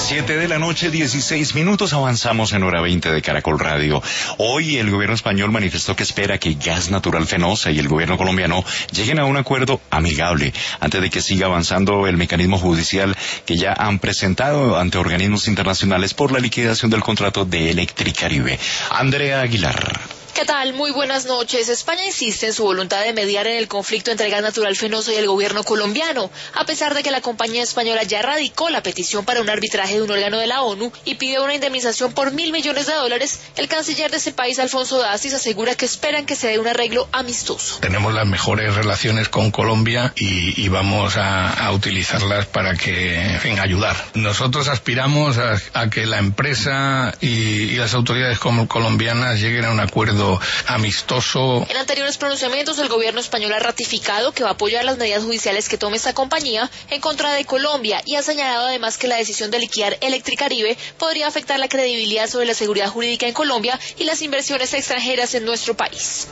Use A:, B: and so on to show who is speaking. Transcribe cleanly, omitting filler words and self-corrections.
A: 7 de la noche, 16 minutos, avanzamos en hora 20 de Caracol Radio. Hoy el gobierno español manifestó que espera que Gas Natural Fenosa y el gobierno colombiano lleguen a un acuerdo amigable antes de que siga avanzando el mecanismo judicial que ya han presentado ante organismos internacionales por la liquidación del contrato de Electricaribe. Andrea Aguilar.
B: ¿Qué tal? Muy buenas noches. España insiste en su voluntad de mediar en el conflicto entre Gas Natural Fenosa y el gobierno colombiano, a pesar de que la compañía española ya radicó la petición para un arbitraje de un órgano de la ONU y pidió una indemnización por $1.000 millones. El canciller de ese país, Alfonso Dacis, asegura que esperan que se dé un arreglo amistoso.
C: Tenemos las mejores relaciones con Colombia y vamos a utilizarlas para que, en fin, ayudar. Nosotros aspiramos a que la empresa y las autoridades colombianas lleguen a un acuerdo amistoso.
B: En anteriores pronunciamientos, el gobierno español ha ratificado que va a apoyar las medidas judiciales que tome esta compañía en contra de Colombia y ha señalado además que la decisión de liquidar Electricaribe podría afectar la credibilidad sobre la seguridad jurídica en Colombia y las inversiones extranjeras en nuestro país.